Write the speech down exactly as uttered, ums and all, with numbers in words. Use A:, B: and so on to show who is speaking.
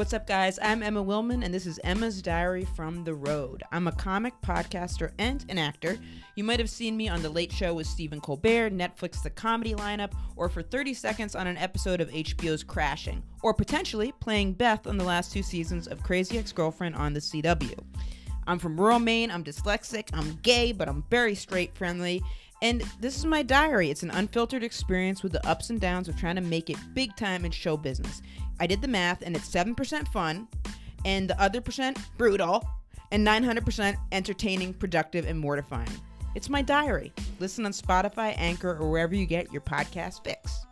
A: What's up, guys? I'm Emma Willman, and this is Emma's Diary from the Road. I'm a comic, podcaster, and an actor. You might have seen me on The Late Show with Stephen Colbert, Netflix The Comedy Lineup, or for thirty seconds on an episode of H B O's Crashing, or potentially playing Beth on the last two seasons of Crazy Ex-Girlfriend on the C W. I'm from rural Maine, I'm dyslexic, I'm gay, but I'm very straight friendly, and this is my diary. It's an unfiltered experience with the ups and downs of trying to make it big time in show business. I did the math, and it's seven percent fun, and the other percent brutal, and nine hundred percent entertaining, productive, and mortifying. It's my diary. Listen on Spotify, Anchor, or wherever you get your podcast fix.